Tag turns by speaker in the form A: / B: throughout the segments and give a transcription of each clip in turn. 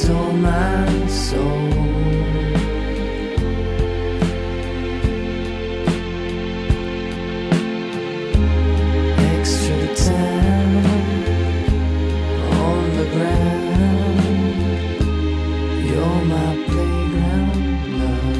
A: stole my soul. Extra time on the ground. You're my playground love.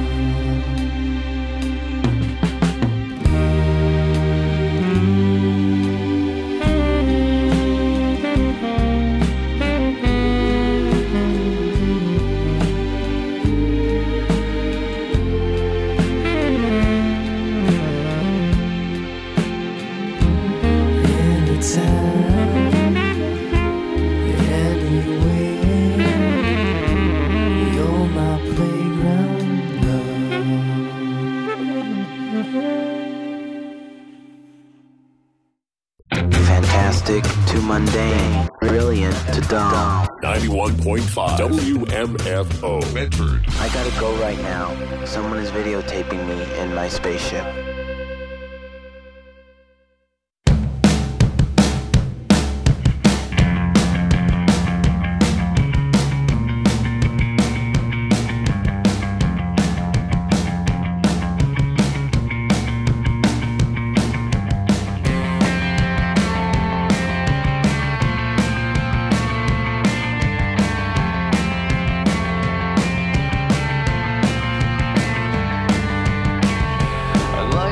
A: Anytime, anywhere, you're my playground love.
B: Fantastic to mundane, brilliant to dumb.
C: 91.5 WMFO Medford.
B: I gotta go right now. Someone is videotaping me in my spaceship.
A: I like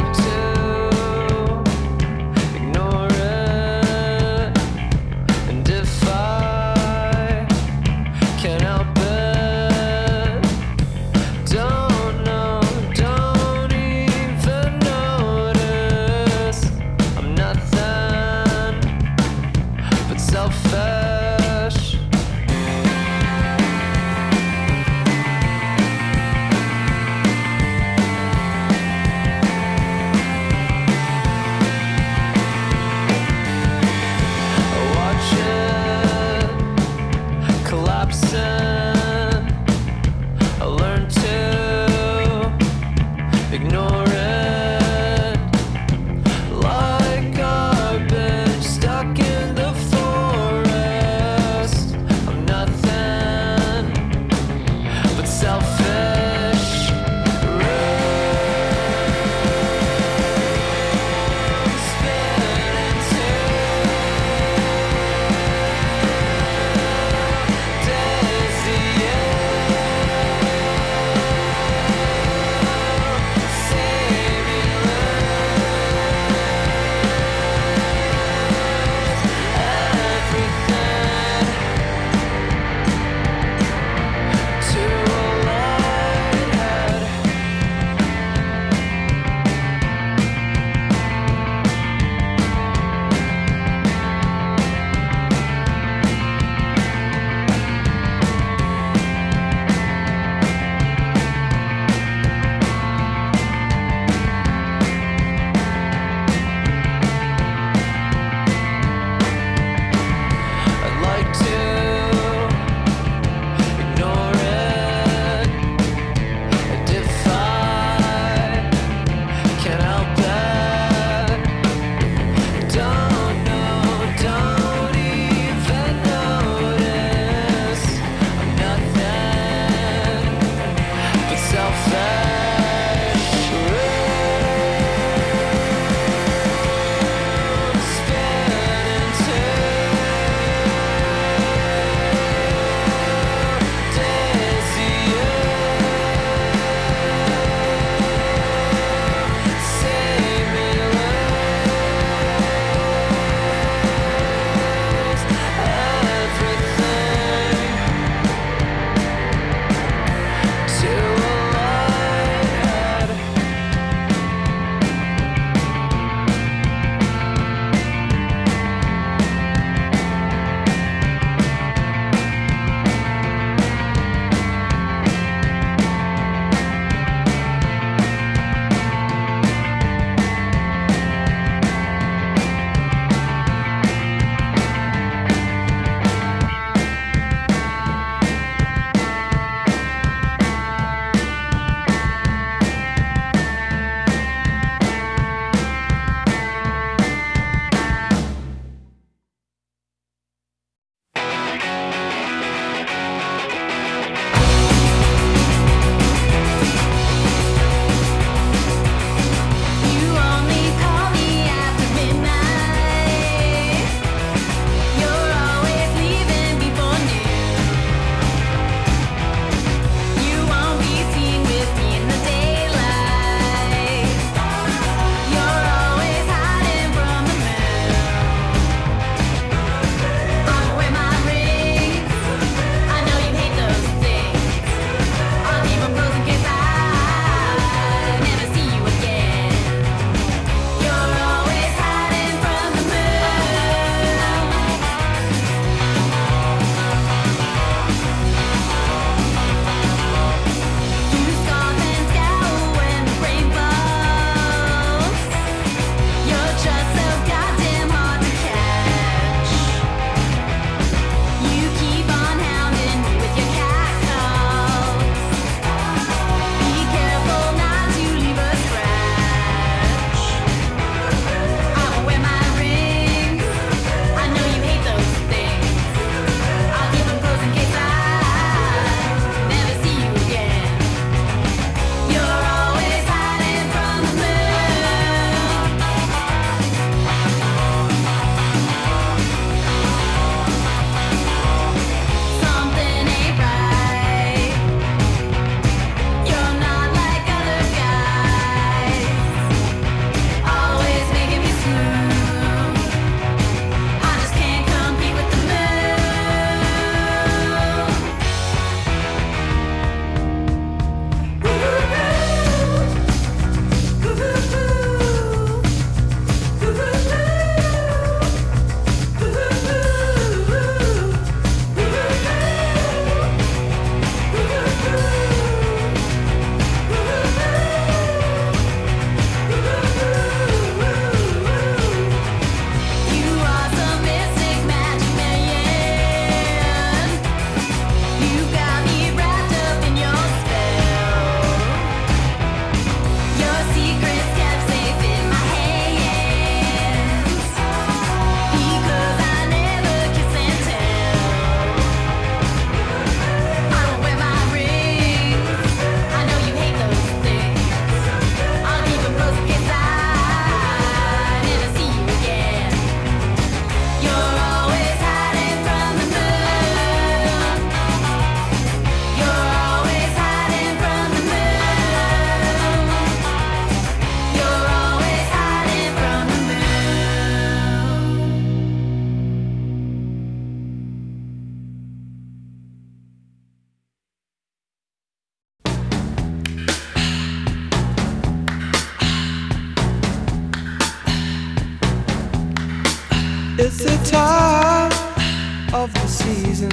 A: time of the season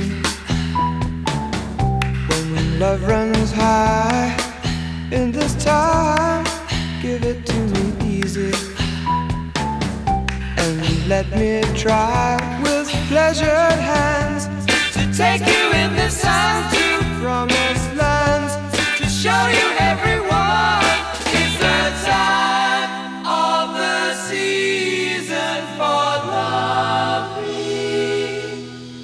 A: when love runs high. In this time, give it to me easy and let me try with pleasured hands to take you in the sun to promised lands, to show you everyone. It's the time of the season for loving.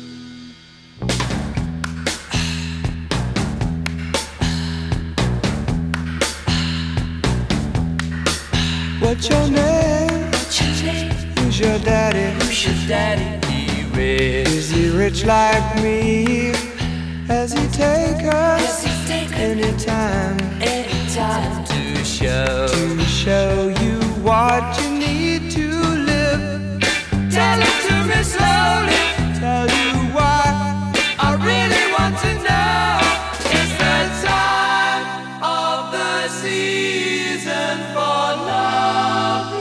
A: What's your name? Who's your daddy? Is he rich like me? Has he take us anytime to show you what you need to live? Tell it to me slowly, tell you why I really want to know. It's the time of the season for loving.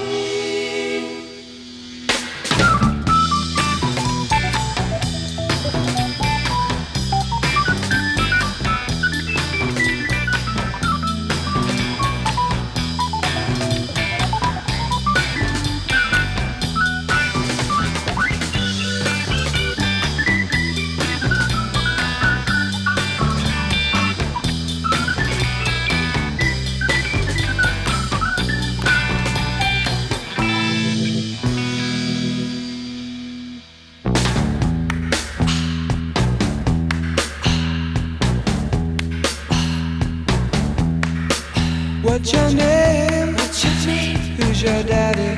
A: What's your name? Who's your daddy?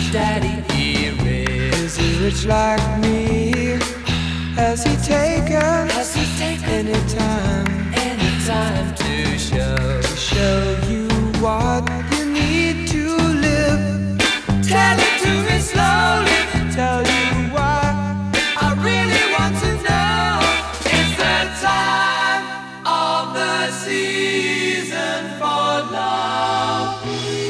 A: Is he rich like me? Has he taken anytime to show you what you need to live? Tell it to me slowly, tell you why I really want to know. It's the time of the season for loving.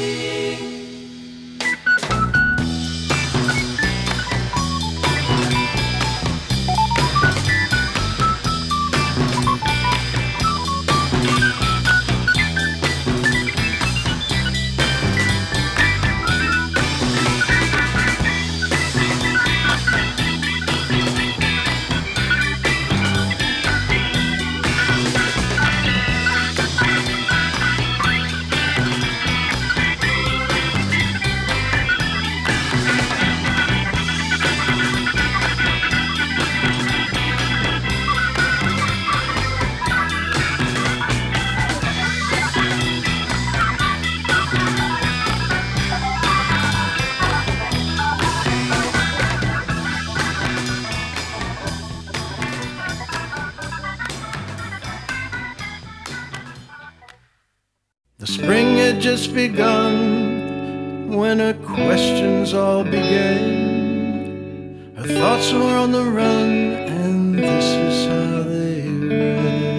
D: The spring had just begun when her questions all began. Her thoughts were on the run, and this is how they ran.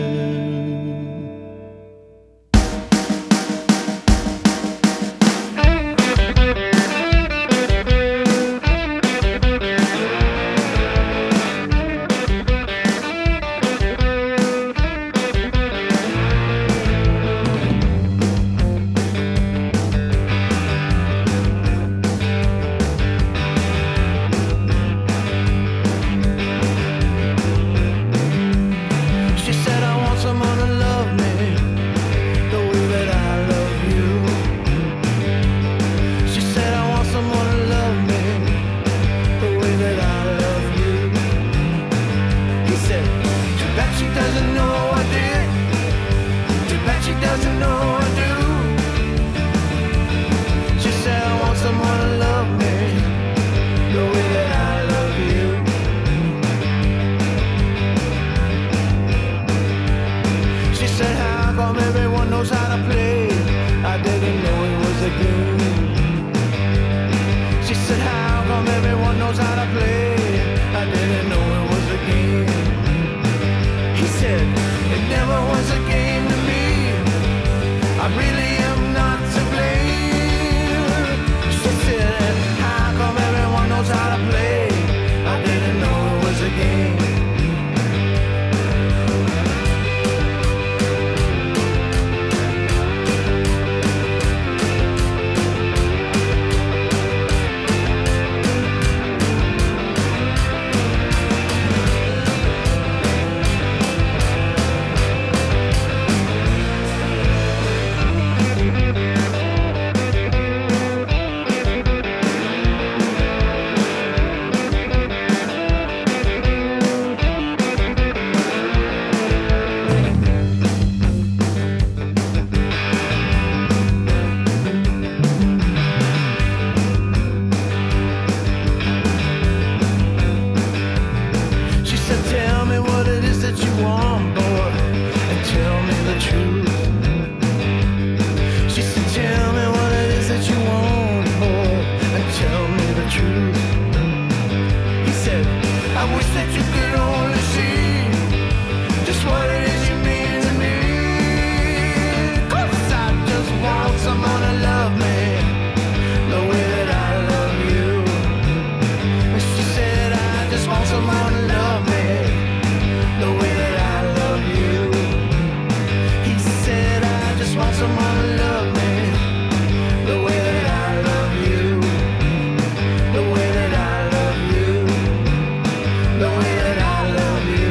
A: wish that you could only see just what it is you mean to me. 'Cause I just want someone to love me the way that I love you. She said I just want someone to love me the way that I love you. He said I just want someone to love me the way that I love you. The way that I love you. The way that I love you.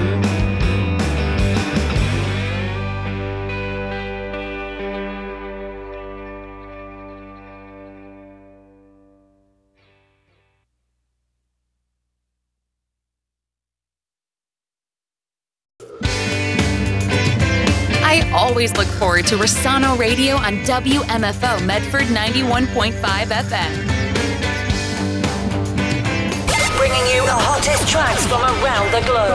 E: I always look forward to Rossano Radio on WMFO Medford 91.5 FM.
F: Bringing you the hottest tracks from around the globe.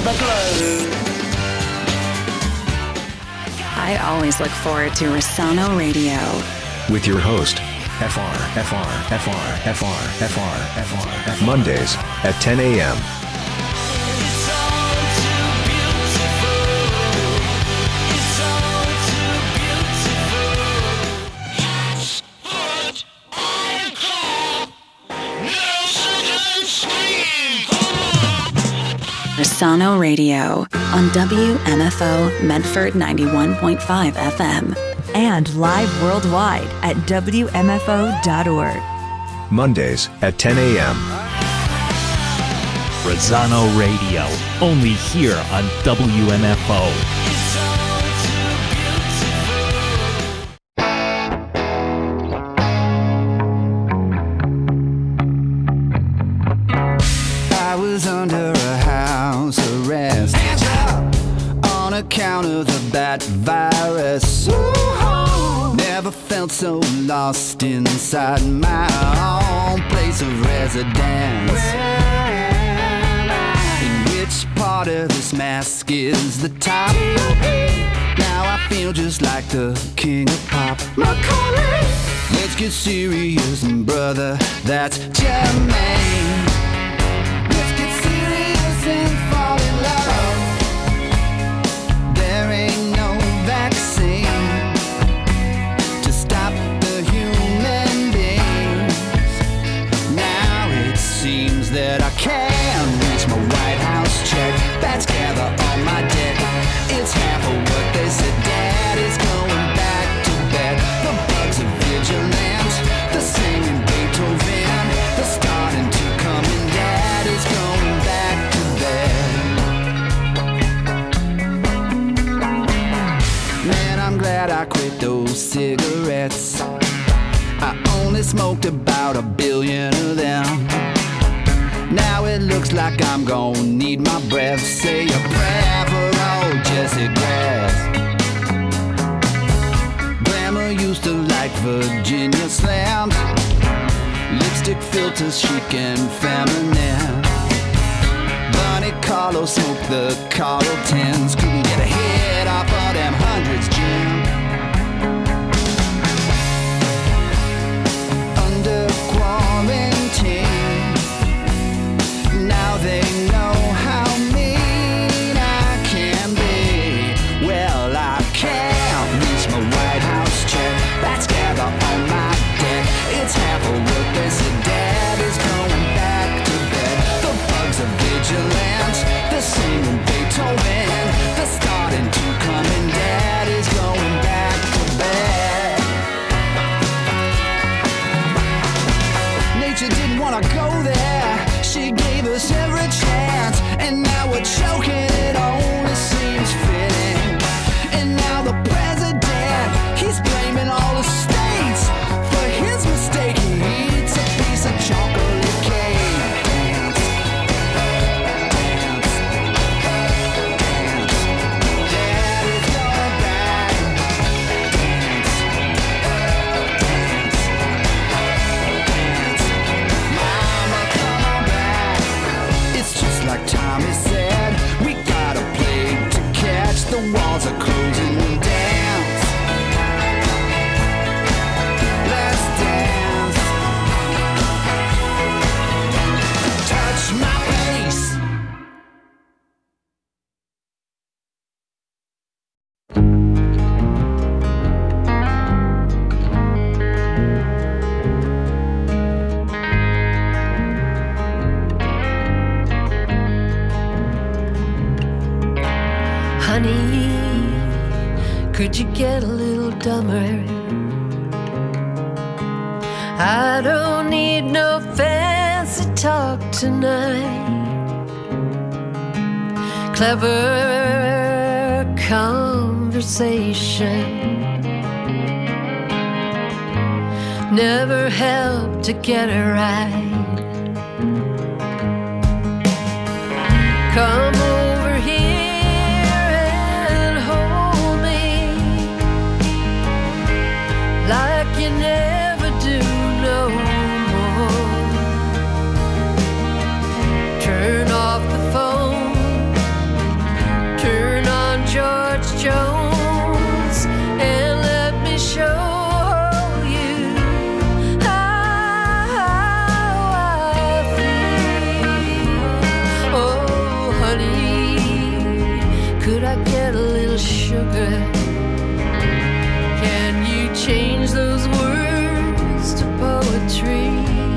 E: I always look forward to Rossano Radio.
G: With your host, Mondays at 10 a.m.
E: Rossano Radio on WMFO Medford 91.5 FM.
H: And live worldwide at WMFO.org.
G: Mondays at 10 a.m.
I: Rossano Radio, only here on WMFO.
A: I was under a house arrest on account of the bat virus. Never felt so lost inside my own place of residence. In which part of this mask is the top? Now I feel just like the king of pop. Let's get serious, brother, that's Jermaine. Let's get serious and fall in love. There ain't no vaccine to stop the human beings. Now it seems that I can't reach my White House check. Bats gather on my deck. It's half of what they said. Dad is going back to bed. The bugs are vigilant. The singing Beethoven. The starting to come in. Dad is going back to bed. Man, I'm glad I quit those cigarettes. I only smoked about 1 billion of them. Now it looks like I'm gonna need my breath. Say a prayer for old Jesse Grass. Grandma used to like Virginia slams. Lipstick filters chic and feminine. Bunny Carlos smoked the Carltons. Couldn't get a hit off of them hundreds, Jim. Under quarantine, now they know how mean I can be. Well, I can't reach my White House check. Bats gather on my deck. It's half of what they said. Dad is going back to bed. The bugs are vigilant. They're singing Beethoven. They're starting to come in. Dad is going back to bed. Nature didn't want to go there. She gave us every chance, and now we're choking. It only seems fitting. And now the president, he's blaming all the states for his mistake. He eats a piece of chocolate cake. Dance, dance, dance. Dad is going back. Dance, dance, dance. Mama, come on back. It's just like Tommy said. We got a plague to catch. The walls are closing. Dance. Let's dance. Touch my face.
J: Honey, could you get a little dumber? I don't need no fancy talk tonight. Clever conversation never helped to get it right. Come over here and hold me like you never do no more. Turn off the phone, turn on George Jones, and let me show you how I feel. Oh, honey, could I get a little sugar? Can you change those words to poetry?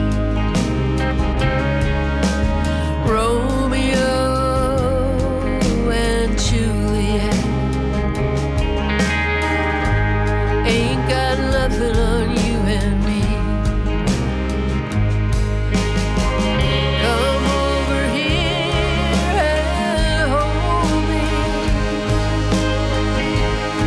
J: Romeo and Juliet ain't got nothing on you and me. Come over here and hold me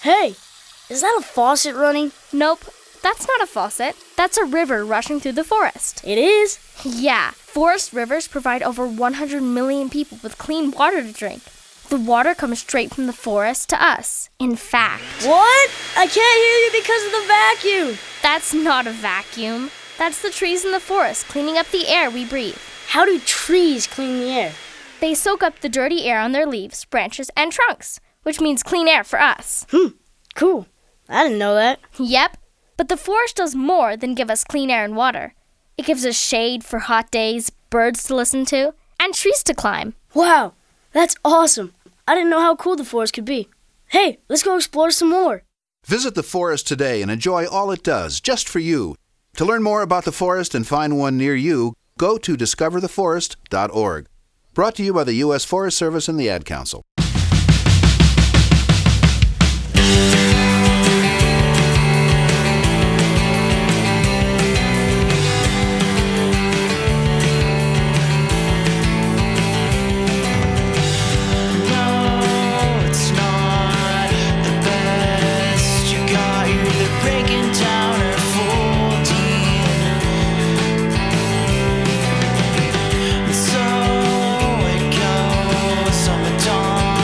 K: Hey, is that a faucet running?
L: Nope, that's not a faucet. That's a river rushing through the forest.
K: It is?
L: Yeah, forest rivers provide over 100 million people with clean water to drink. The water comes straight from the forest to us. In fact...
K: What? I can't hear you because of the vacuum.
L: That's not a vacuum. That's the trees in the forest cleaning up the air we breathe.
K: How do trees clean the air?
L: They soak up the dirty air on their leaves, branches, and trunks, which means clean air for us.
K: Cool. I didn't know that.
L: Yep, but the forest does more than give us clean air and water. It gives us shade for hot days, birds to listen to, and trees to climb.
K: Wow, that's awesome. I didn't know how cool the forest could be. Hey, let's go explore some more.
M: Visit the forest today and enjoy all it does, just for you. To learn more about the forest and find one near you, go to discovertheforest.org. Brought to you by the U.S. Forest Service and the Ad Council.
A: Dawn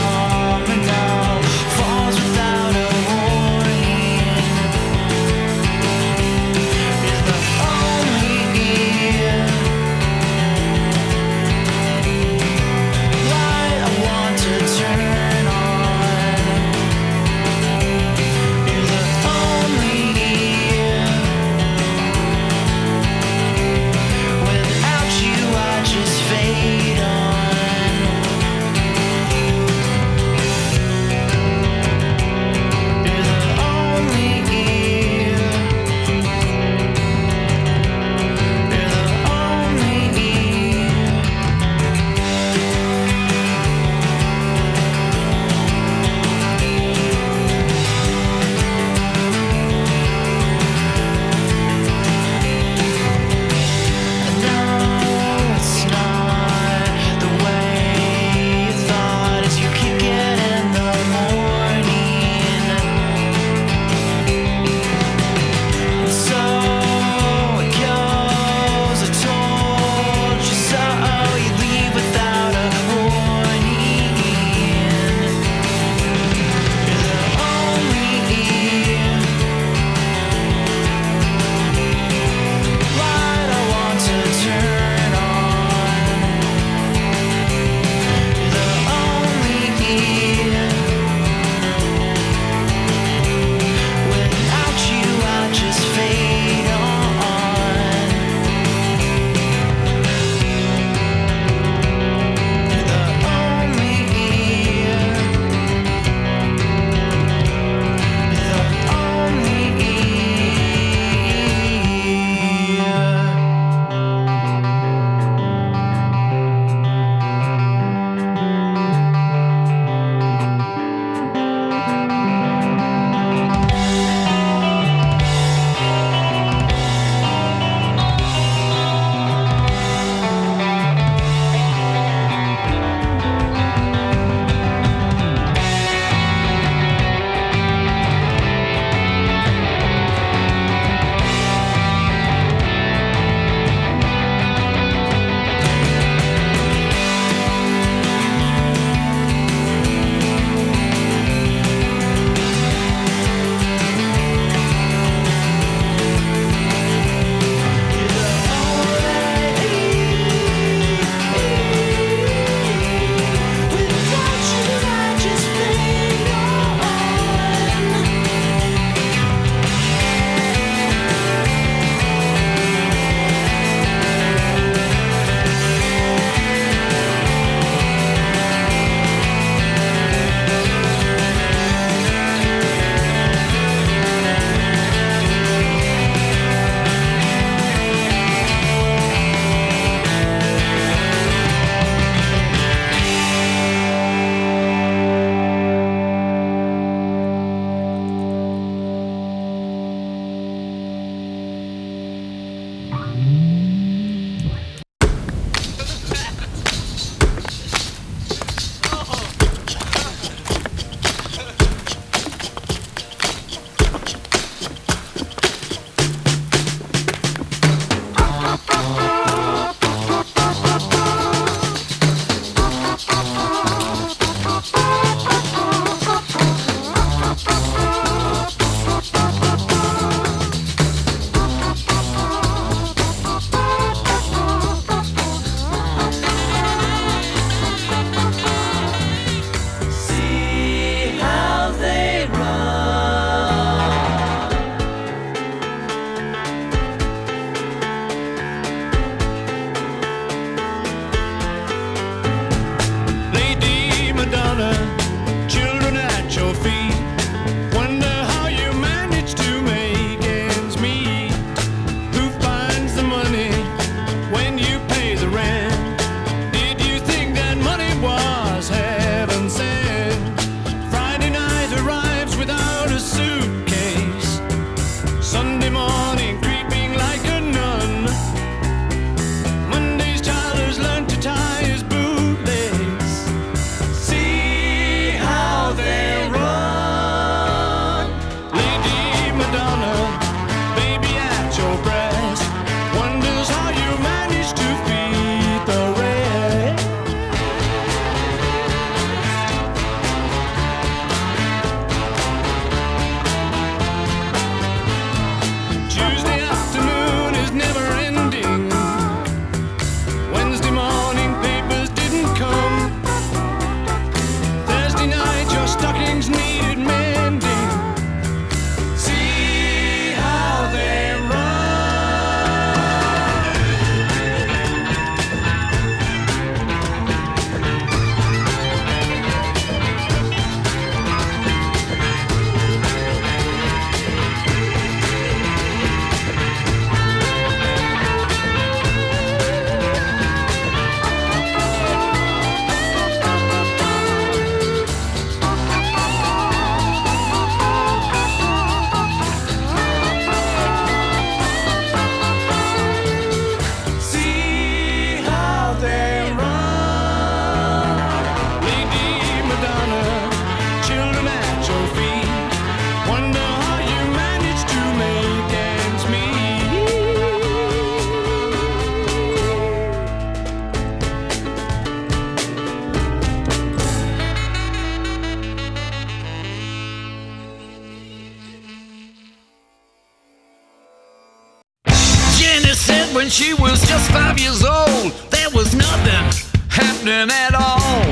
N: when she was just 5 years old, there was nothing happening at all.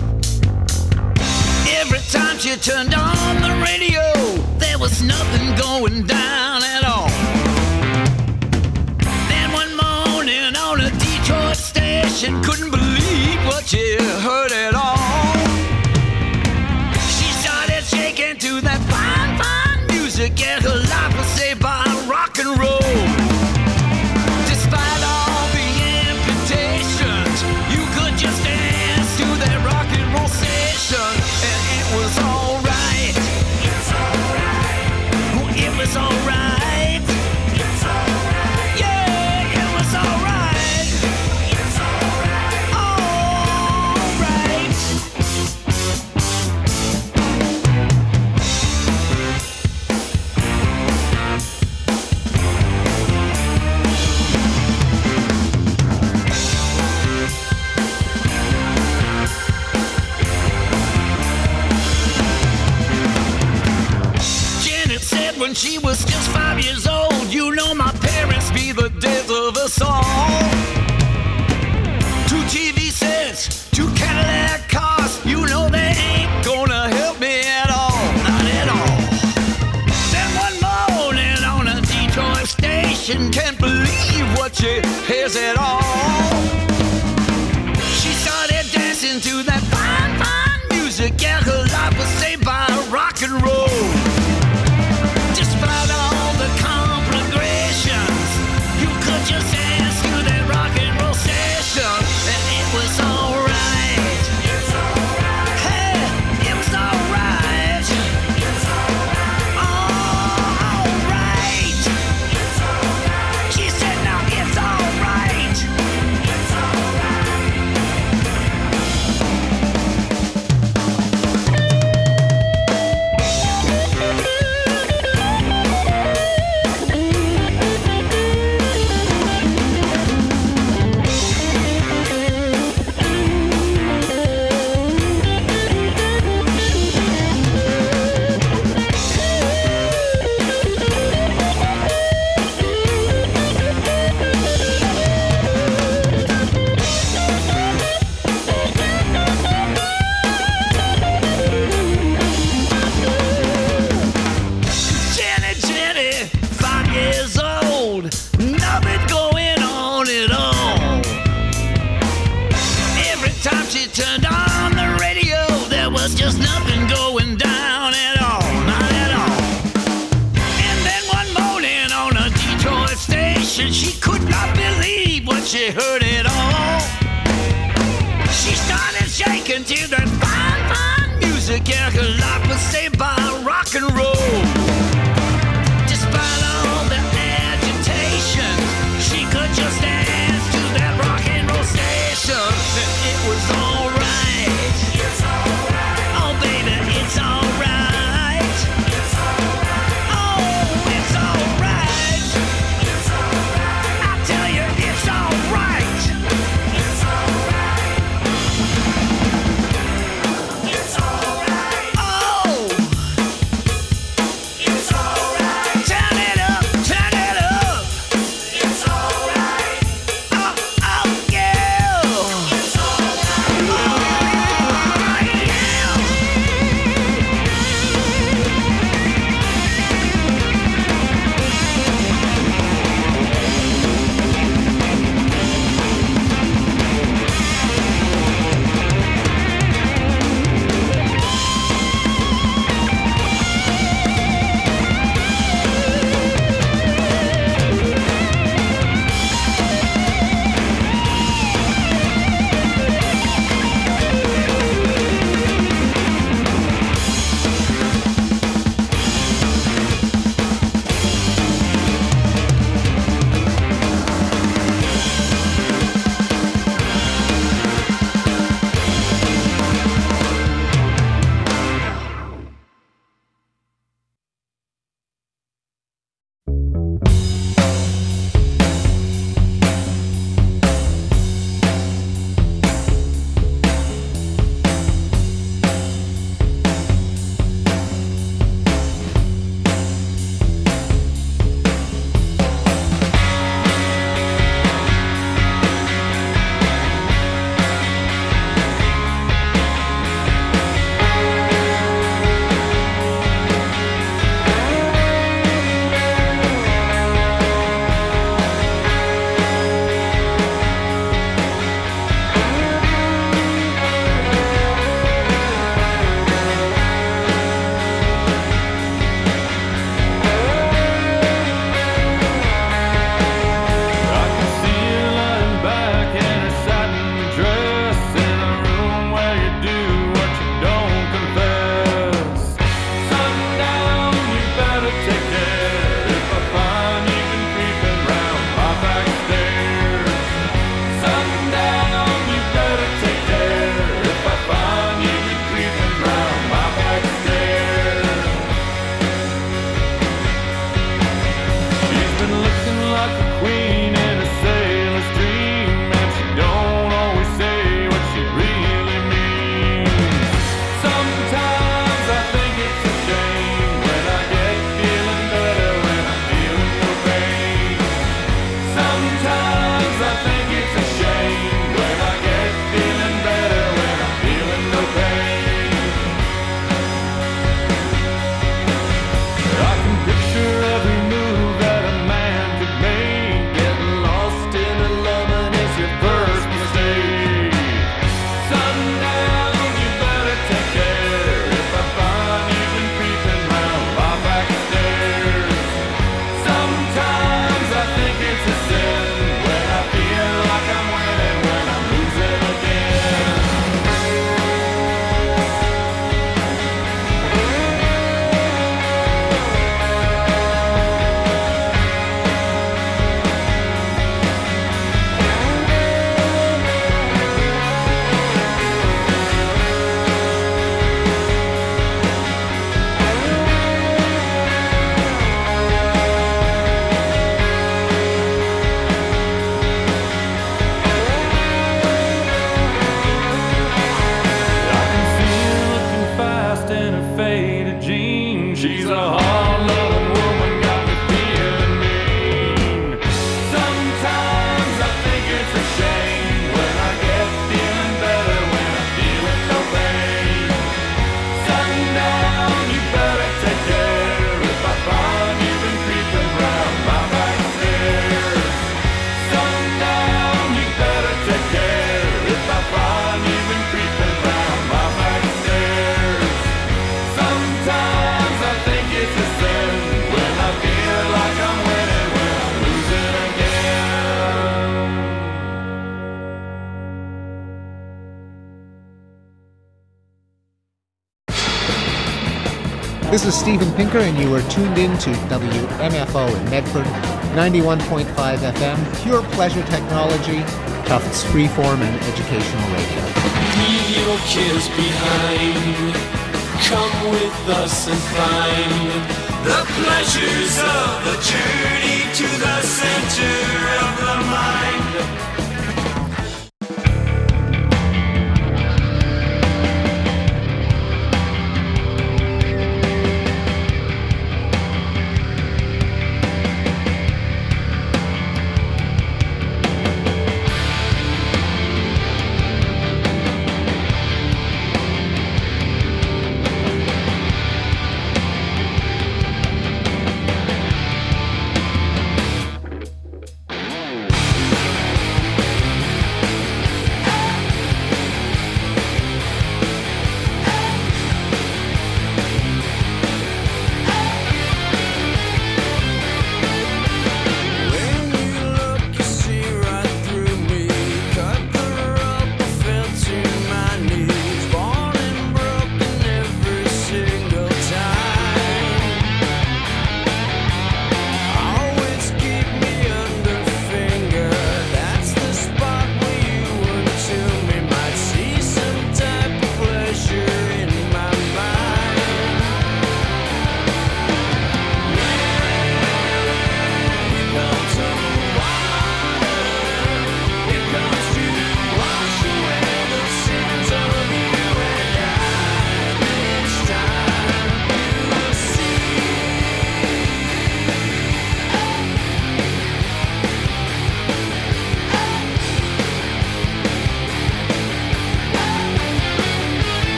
N: Every time she turned on the radio, there was nothing going down at all. Then one morning on a Detroit station, couldn't believe what she heard at all. She started shaking to that fine, fine music, yeah, her life was saved by rock and roll. Despite all the amputations, you could just dance to that rock and roll station, and it was alright. It's alright. Oh, it was alright. It's alright. Yeah, it was alright. It's alright. Alright. Janet said when she was just 5 years old, you know my parents be the death of us all. 2 TV sets, 2 Cadillac cars, you know they ain't gonna help me at all, not at all. Then one morning on a Detroit station, can't believe what she hears at all. She started dancing to that fine, fine music, yeah, her life was saved by rock and roll. Despite all the complications, you could just dance to that rock and roll station, and it was alright. It's alright. Hey, it was alright. It's alright. Alright. It's alright. She said now it's alright. It's Jenny, 5 years old, nothing going on at all. Every time she turned on the radio, there was just nothing going down at all, not at all. And then one morning on a Detroit station, she could not believe what she heard at all. She started shaking to that fine, fine music, yeah, her life was saved by rock and roll. Despite all the agitation, she could just dance to that rock and roll station, and it was alright. It's alright. Oh baby, it's alright. It's alright. Oh, it's alright. It's alright. I tell you, it's alright. It's alright. It's alright. Oh.
O: a hard-loving woman got me feeling mean. Sometimes I think it's a shame when I get feeling better when I'm feeling no pain. Sundown, you better take care if I find you've been creeping round my back stairs. Sundown, you better take care if I find you've been creeping round my back stairs. Sometimes I think it's a sin when I feel like I'm winning when I'm losing again.
P: This is Steven Pinker, and you are tuned in to WMFO in Medford, 91.5 FM, pure pleasure technology, Tufts freeform and educational radio.
Q: Leave your cares behind. Come with us and find the pleasures of the journey to the center of the mind.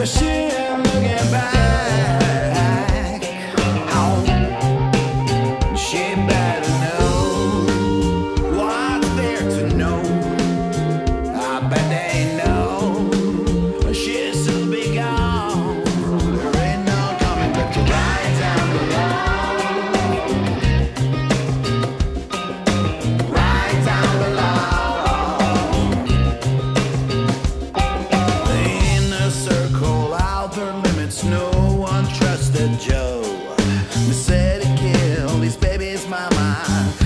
A: she ain't looking back. Oh, she better know what's there to know. I bet they know she'll soon be gone. There ain't no coming back to right down below. Right down below. In a circle, outer limits, no one trusted Joe. We said he killed his baby's mama.